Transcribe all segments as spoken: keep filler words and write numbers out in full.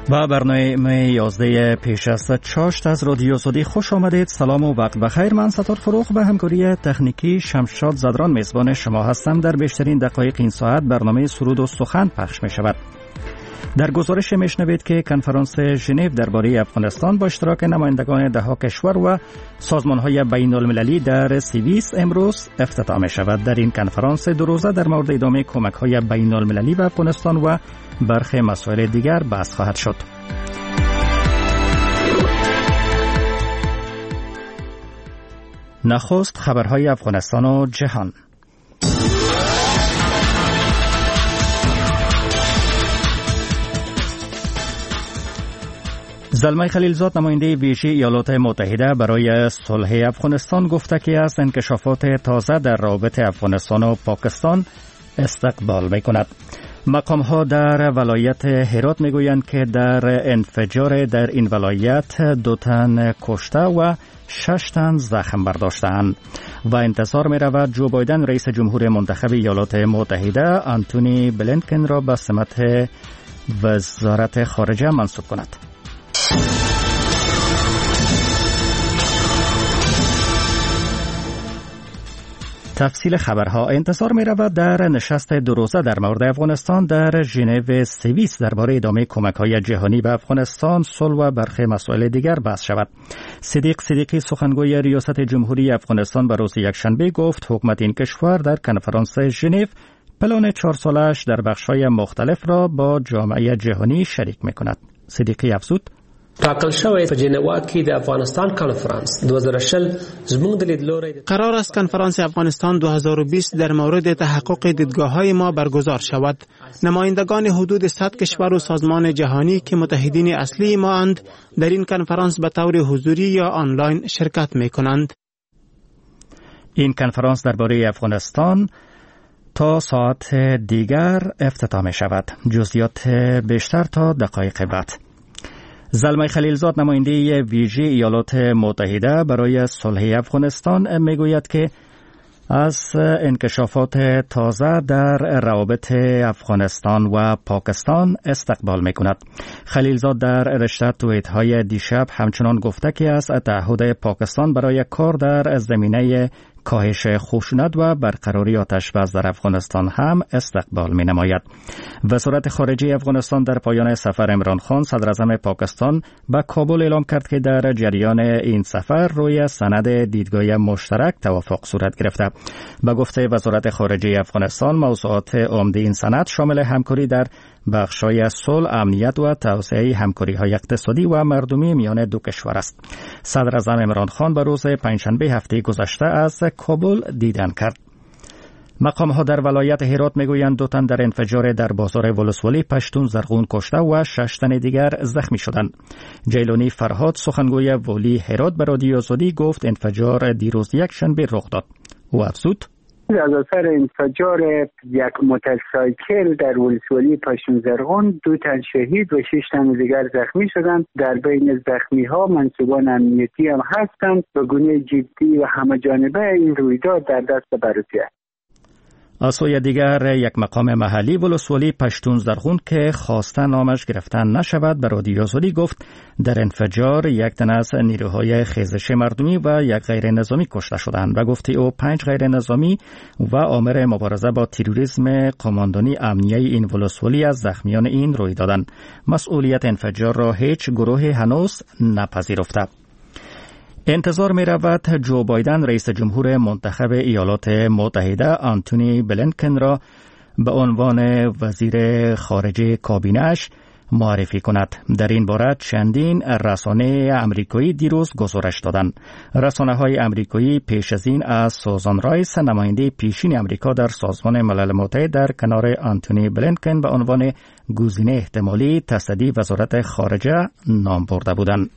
و برنامه یازده پیش از چاشت از رادیو سعودی خوش آمدید. سلام و وقت بخیر. من ستار فروغ به همکاری تکنیکی شمشاد زدران میزبان شما هستم. در بیشترین دقایق این ساعت برنامه سرود و سخن پخش می شود. در گزارش میشنوید که کنفرانس ژنو درباره افغانستان با اشتراک نمایندگان ده ها کشور و سازمان‌های بین‌المللی در سوئیس امروز افتتاح می شود. در این کنفرانس دو روزه در مورد ادامه کمک‌های بین‌المللی به افغانستان و برخی مسائل دیگر بحث خواهد شد. نخست خبرهای افغانستان و جهان. زلمه خلیلزاد نماینده ویژه ایالات متحده برای صلح افغانستان گفته که از انکشافات تازه در رابطه افغانستان و پاکستان استقبال می‌کند. مقام‌ها در ولایت هرات می‌گویند که در انفجار در این ولایت دو تن کشته و شش تن زخم برداشتند و انتظار می‌رود جو بایدن رئیس جمهور منتخب ایالات متحده آنتونی بلینکن را به سمت وزارت خارجه منصوب کند. تفصیل خبرها. انتظار می رود در نشست دو روزه در مورد افغانستان در ژنو سوئیس درباره ادامه کمک‌های جهانی به افغانستان، صلح و برخی مسائل دیگر بحث شود. صدیق صدیقی سخنگوی ریاست جمهوری افغانستان به روز یکشنبه گفت حکومت این کشور در کنفرانس ژنو پلان چهار ساله‌اش در بخش‌های مختلف را با جامعه جهانی شریک می‌کند. صدیقی افزود: ټاکل شوی په جنوا کې د افغانستان کانفرنس دو هزار و شل زموږ د لیدلوري قرار است کنفرانس افغانستان دو هزار و بیست در مورد تحقق دیدگاه‌های ما برگزار شود. نمایندگان حدود صد کشور و سازمان جهانی که متحدین اصلی ما اند در این کنفرانس به طور حضوری یا آنلاین شرکت می‌کنند. این کنفرانس درباره افغانستان تا ساعت دیگر افتتاح می شود. جزئیات بیشتر تا دقایق بعد. زلمه خلیلزاد نماینده ویژه ایالات متحده برای صلح افغانستان میگوید که از انکشافات تازه در روابط افغانستان و پاکستان استقبال میکند. خلیلزاد در رشته توییت های دیشب همچنان گفته که از تعهد پاکستان برای کار در زمینه کاهش خشونت و برقراری آتش‌بس در افغانستان هم استقبال می نماید. وزارت خارجه افغانستان در پایان سفر عمران خان صدر اعظم پاکستان به کابل اعلام کرد که در جریان این سفر روی سند دیدگاه مشترک توافق صورت گرفته. به گفته وزارت خارجه افغانستان موضوعات عمده این سند شامل همکاری در بخش‌های صلح، امنیت و توسعه همکاری‌های اقتصادی و مردمی میان دو کشور است. صدر اعظم عمران خان به روز پنجشنبه هفته گذشته از کابل دیدن کرد. مقام‌ها در ولایت هرات میگویند دو تن در انفجار در بازار ولسوالی پشتون زرغون کشته و شش تن دیگر زخمی شدند. جیلانی فرهاد سخنگوی والی هرات به رادیو سعودی گفت انفجار دیروز یک شنبه رخ داد. او افزود: از اثر انفجار یک موتورسایکل در ولسوالی پشتون زرغون دو تن شهید و شش تن دیگر زخمی شدند. در بین زخمی ها منصوبان امنیتی هم هستند و گونه جدی و همه جانبه این رویداد در دست بررسی است. از سوی دیگر یک مقام محلی ولسوالی پشتون زرغون که خواسته نامش گرفتن نشود به رادیو سعودی گفت در انفجار یک تن از نیروهای خیزش مردمی و یک غیر نظامی کشته شدند و گفت او پنج غیر نظامی و آمر مبارزه با تروریسم قماندانی امنیه این ولسوالی از زخمیان این روی دادند. مسئولیت انفجار را هیچ گروه هنوز نپذیرفته. انتظار می رود جو بایدن رئیس جمهور منتخب ایالات متحده آنتونی بلینکن را به عنوان وزیر خارجه کابینه‌اش معرفی کند. در این باره چندین رسانه امریکایی دیروز گزارش دادند. رسانه‌های امریکایی پیش از این از سوزان رایس نماینده پیشین امریکا در سازمان ملل متحد در کنار آنتونی بلینکن به عنوان گزینه احتمالی تصدی وزارت خارجه نام برده بودند.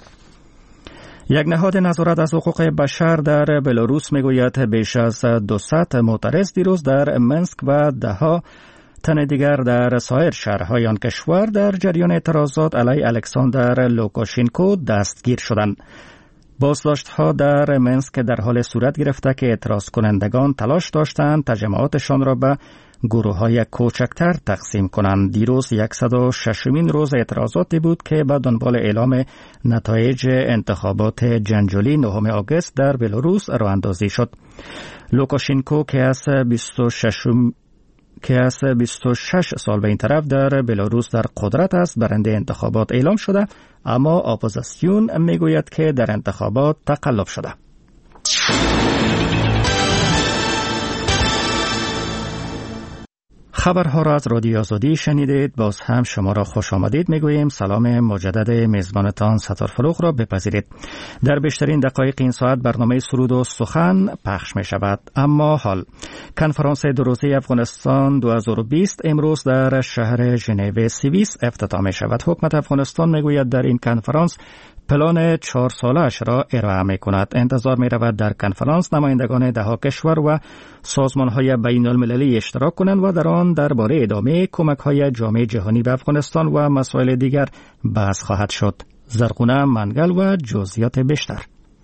یک نهاد نظارت از حقوق بشر در بلاروس میگوید بیش از دویست معترض دیروز در منسک و دهها تن دیگر در سایر شهرهای آن کشور در جریان اعتراضات علیه الکساندر لوکاشنکو دستگیر شدند. بازداشت‌ها در منسک در حال صورت گرفته که اعتراض کنندگان تلاش داشتند تجمعاتشان را به گروه‌های کوچکتر تقسیم کنند. دیروز صد و ششمین روز اعتراضاتی بود که به دنبال اعلام نتایج انتخابات جنجالی نهم آگوست در بلاروس راه اندازی شد. لوکاشنکو که از بیست و شش که از بیست و شش سال به این طرف در بلاروس در قدرت است برنده انتخابات اعلام شده، اما اپوزیسیون میگوید که در انتخابات تقلب شده. خبرها را از رادیو آزادی شنیدید. باز هم شما را خوش آمدید میگوییم. سلام مجدد میزبانتان ستار فروغ را بپذیرید. در بیشترین دقایق این ساعت برنامه سرود و سخن پخش می شود. اما حال کنفرانس دو روزه افغانستان دو هزار و بیست امروز در شهر ژنو سوئیس افتتاح می شود. حکومت افغانستان میگوید در این کنفرانس پلان چهار ساله‌اش را ارائه می کند. انتظار می رود در کنفرانس نمایندگان دهها کشور و سازمان‌های بین المللی اشتراک کنند و در آن درباره ادامه کمک‌های جامعه جهانی به افغانستان و مسائل دیگر بحث خواهد شد. زرغونه منگل و جزئیات بیشتر.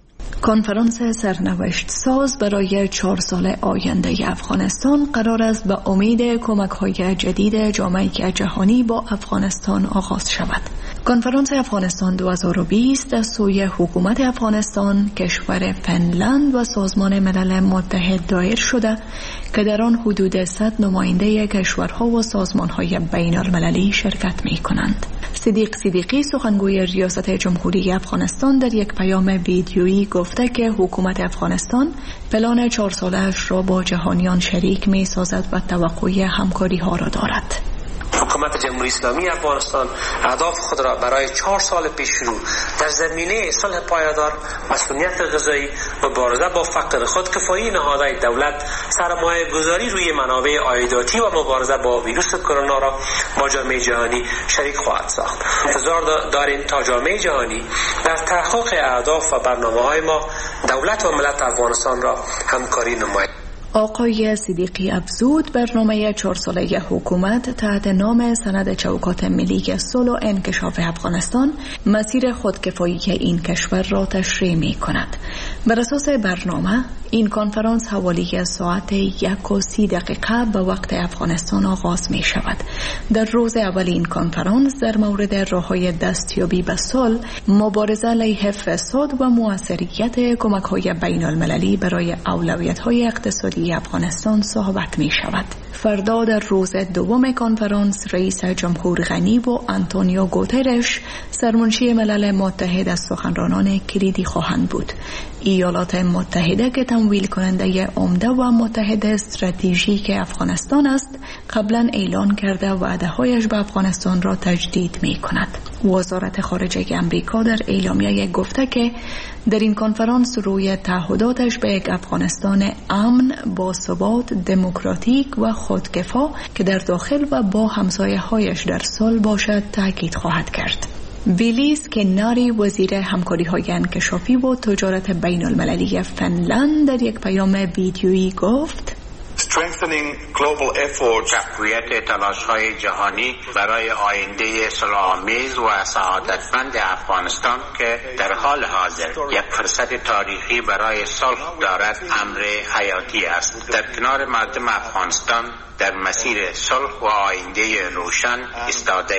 کنفرانس سرنوشت ساز برای چهار سال آینده افغانستان قرار است به امید کمک‌های جدید جامعه جهانی با افغانستان آغاز شود. کنفرانس افغانستان دو هزار و بیست از سوی حکومت افغانستان، کشور فنلند و سازمان ملل متحد دایر شده که در آن حدود صد نماینده کشورها و سازمان‌های بین المللی شرکت می‌کنند. صدیق صدیقی سخنگوی ریاست جمهوری افغانستان در یک پیام ویدیویی گفته که حکومت افغانستان پلان چهار ساله‌اش را با جهانیان شریک می‌سازد و توقع همکاری‌ها را دارد. حکومت جمهوری اسلامی افغانستان اهداف خود را برای چهار سال پیش رو در زمینه صلح پایدار، مسئولیت غذایی و مبارزه با فقر، خودکفایی نهادهای دولت، سرمایه گذاری روی منابع عایداتی و مبارزه با ویروس کرونا را با جامعه جهانی شریک خواهد ساخت. انتظار داریم تا جامعه جهانی در تحقق اهداف و برنامه‌های ما دولت و ملت افغانستان را همکاری نماید. آقای صدیقی افزود برنامه چهار ساله حکومت تحت نام سند چوکات ملی صلح و انکشاف افغانستان مسیر خودکفایی این کشور را تشریح می کند. بر اساس برنامه این کنفرانس حوالی ساعت یک و سی دقیقه به وقت افغانستان آغاز می شود. در روز اول این کنفرانس در مورد راه‌های دستیابی به صلح، مبارزه علیه فساد و موثریت کمک‌های بین المللی برای اولویت‌های اقتصادی افغانستان صحبت می شود. فردا در روز دوم کنفرانس رئیس جمهور غنی و آنتونیو گوترش سرمنشی ملل متحد از سخنرانان کلیدی خواهند بود. ایالات متحده که تمویل کننده عمده و متحد استراتژیک افغانستان است، قبلا اعلان کرده وعده‌هایش به افغانستان را تجدید می کند. وزارت خارجه امریکا در اعلامیه گفته که در این کنفرانس روی تعهداتش به یک افغانستان امن، باثبات، دموکراتیک و خودکفا که در داخل و با همسایه‌هایش در صلح باشد تاکید خواهد کرد. ویلیس کناری وزیر همکاری‌های انکشافی و تجارت بین المللی فنلند در یک پیام ویدیویی گفت: Strengthening global efforts تقویت تلاش‌های جهانی برای آینده صلح‌آمیز و سعادتمند افغانستان که در حال حاضر یک فرصت تاریخی برای صلح دارد امر حیاتی است. در کنار مردم افغانستان در مسیر صلح و آینده روشن ایستاده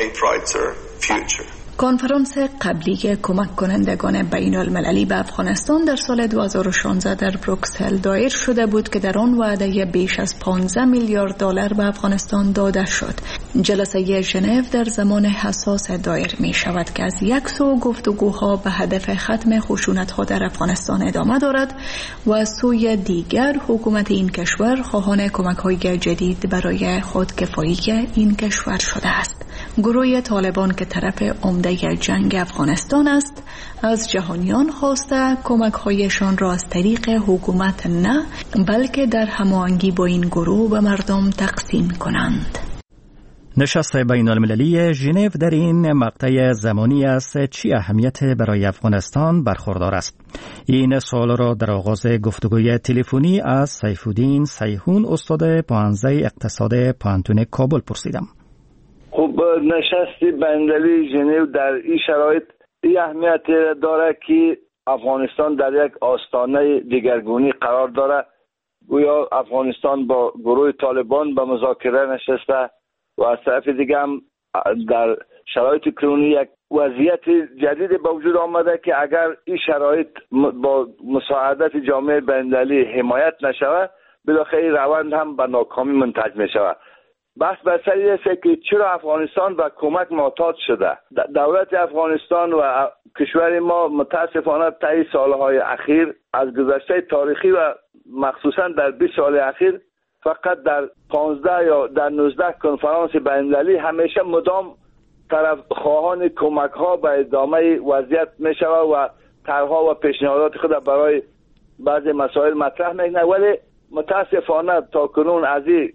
ایم. کنفرانس قبلی کمک کنندگان بین المللی به افغانستان در سال دو هزار و شانزده در بروکسل دایر شده بود که در آن وعده بیش از پانزده میلیارد دلار به افغانستان داده شد. جلسه ژنو در زمان حساس دایر می شود که از یک سو گفتگوها به هدف ختم خشونت‌ها در افغانستان ادامه دارد و از سوی دیگر حکومت این کشور خواهان کمک‌های جدید برای خودکفایی این کشور شده است. گروه طالبان که طرف عمده جنگ افغانستان است، از جهانیان خواسته کمک‌هایشان را از طریق حکومت نه، بلکه در هماهنگی با این گروه به مردم تقسیم کنند. نشست بین المللی ژنو در این مقطع زمانی است چی اهمیت برای افغانستان برخوردار است؟ این سوال را در آغاز گفتگوی تلفنی از سیفالدین سیحون استاد پوهنځی اقتصاد پوهنتون کابل پرسیدم. خب نشست بین المللی ژنو در این شرایط این اهمیت داره که افغانستان در یک آستانه دیگرگونی قرار داره گویا افغانستان با گروه طالبان به مذاکره نشسته و از طرف دیگه هم در شرایط کنونی یک وضعیت جدید به وجود آمده که اگر این شرایط با مساعدت جامعه بین‌المللی حمایت نشود بالاخره روند هم به ناکامی منتهی می شود. بحث بر سر این است که چرا افغانستان به کمک محتاج شده. دولت افغانستان و کشور ما متاسفانه طی سالهای اخیر از گذشته تاریخی و مخصوصا در بیست سال اخیر فقط در پانزده یا در نوزده کنفرانس بین‌المللی همیشه مدام طرف خواهان کمک ها به ادامه وضعیت می شود و طرحها و پیشنهادات خود برای بعضی مسائل مطرح میکنه، ولی متاسفانه تا کنون از این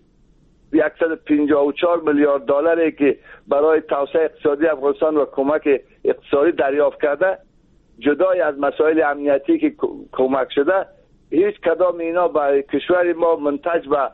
صد و پنجاه و چهار میلیارد دلاری که برای توسعه اقتصادی افغانستان و کمک اقتصادی دریافت کرده، جدای از مسائل امنیتی که کمک شده، هیچ کدام اینا برای کشور ما منتج به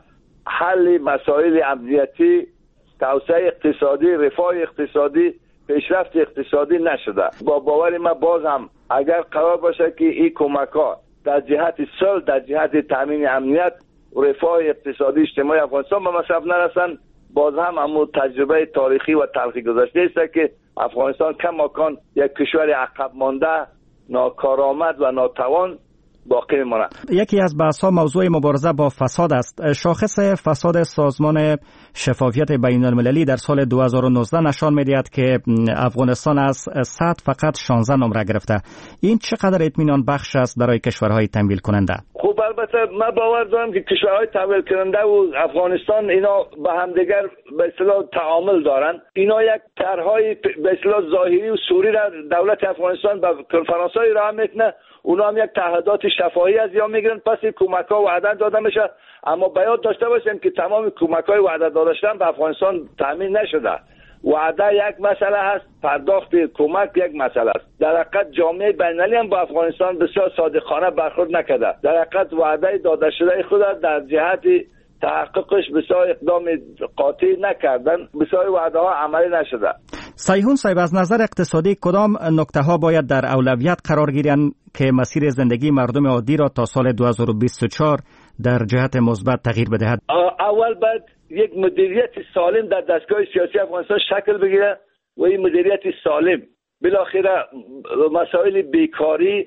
حل مسائل امنیتی، توسعه اقتصادی، رفاه اقتصادی، پیشرفت اقتصادی نشده. با باور ما باز هم اگر قرار باشه که این کمک ها در جهت صلح، در جهت تامین امنیت و رفاه اقتصادی اجتماعی افغانستان به مصرف نرسن، باز هم همون تجربه تاریخی و تلخی گذشته است که افغانستان کماکان یک کشور عقب مانده، ناکارآمد و ناتوان باقی میمونه. یکی از بحث‌ها موضوع مبارزه با فساد است. شاخص فساد سازمان شفافیت بین المللی در سال دو هزار و نوزده نشان می‌دهد که افغانستان از صد فقط شانزده نمره گرفته. این چقدر اطمینان بخش است برای کشورهای تمویل کننده؟ خب البته من باور دارم که کشورهای تمویل کننده و افغانستان اینا به همدیگر به اصطلاح تعامل دارن. اینا یک طرحهای به اصطلاح ظاهری و صوری را دولت افغانستان به کنفرانس‌های راه میکنه، اونا هم یک تعهدات شفاهی از یا میگیرن، پس کمک ها وعده داده میشه. اما باید داشته باشیم که تمام کمک های وعده داده شدن به افغانستان تامین نشده. وعده یک مسئله هست، پرداخت کمک یک مسئله است. در حقیقت جامعه بین‌المللی هم با افغانستان بسیار صادقانه برخورد نکرده. در حقیقت وعده داده شده خود در جهت تحققش بسیار اقدام قاطع نکردن، بسیار وعده ها عملی نشده. سیحون صاحب، از نظر اقتصادی کدام نکته ها باید در اولویت قرار گیرند که مسیر زندگی مردم عادی را تا سال دو هزار و بیست و چهار در جهت مثبت تغییر بدهد؟ اول باید یک مدیریت سالم در دستگاه سیاسی افغانستان شکل بگیره و این مدیریت سالم بالاخره مسائل بیکاری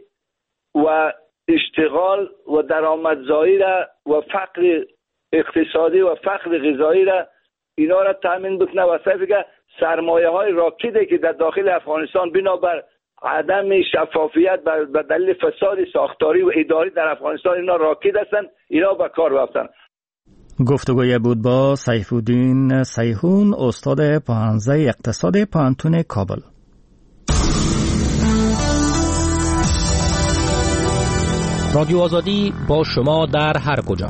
و اشتغال و درآمدزایی را و فقر اقتصادی و فقر غذایی را اینا را تامین بکنه و صرفه سرمایه های راکده که در داخل افغانستان بنابر عدم شفافیت به دلیل فساد ساختاری و اداری در افغانستان اینا راکد هستند، اینا به کار رفتن. گفتگوی بود با سیف الدین سیحون، استاد پوهنځی اقتصاد پوهنتون کابل. رادیو آزادی با شما در هر کجا.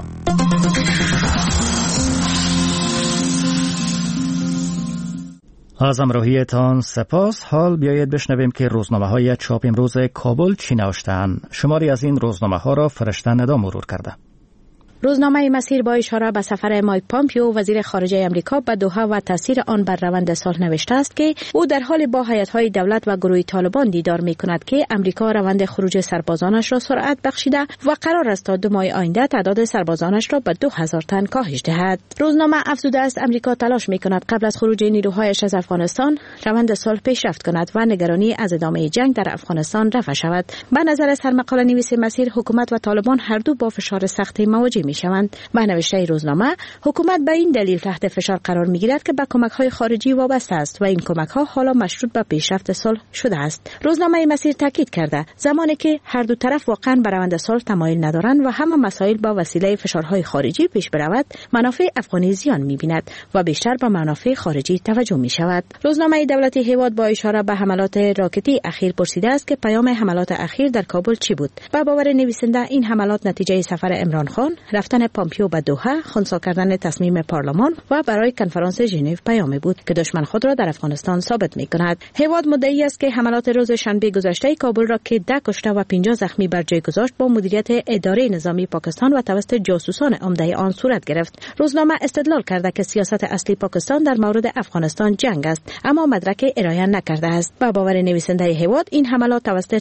از همراهیتان سپاس. حال بیایید بشنویم که روزنامه های چاپ امروز کابل چی نوشته‌اند. شماری از این روزنامه ها را فرشته ندا مرور کرده. روزنامه مسیر با اشاره به سفر مایک پامپیو وزیر خارجه امریکا به دوحه و تاثیر آن بر روند صلح نوشته است که او در حال با هیئت‌های دولت و گروه طالبان دیدار می‌کند که امریکا روند خروج سربازانش را سرعت بخشیده و قرار است تا دو ماه آینده تعداد سربازانش را به دو هزار تن کاهش دهد. روزنامه افزوده است امریکا تلاش می‌کند قبل از خروج نیروهایش از افغانستان روند صلح پیشرفت کند و نگرانی از ادامه جنگ در افغانستان رفع شود. به نظر سرمقاله نویس مسیر، حکومت و طالبان هر دو با فشار سختی مواجه می‌شوند. به نوشته روزنامه، حکومت به این دلیل تحت فشار قرار می‌گیرد که به کمک‌های خارجی وابسته است و این کمک‌ها حالا مشروط به پیشرفت صلح شده است. روزنامه مسیر تاکید کرده زمانی که هر دو طرف واقعاً به روند صلح تمایل ندارند و همه مسائل با وسیله فشارهای خارجی پیش برود، منافع افغانی زیان می‌بیند و بیشتر به منافع خارجی توجه می‌شود. روزنامه دولتی هیواد با اشاره به حملات راکتی اخیر پرسیده است که پیام حملات اخیر در کابل چی بود. با باور نویسنده این حملات نتیجه سفر عمران خان، رفتن پامپیو به دوحه، خنثی کردن تصمیم پارلمان و برای کنفرانس ژنو پیامی بود که دشمن خود را در افغانستان ثابت می‌کند. هیواد مدعی است که حملات روز شنبه گذشته کابل را که ده کشته و پنجاه زخمی بر جای گذاشت با مدیریت اداره نظامی پاکستان و توسط جاسوسان عمده آن صورت گرفت. روزنامه استدلال کرده که سیاست اصلی پاکستان در مورد افغانستان جنگ است، اما مدرک ارائه نکرده است. با باور نویسنده هیواد این حملات توسط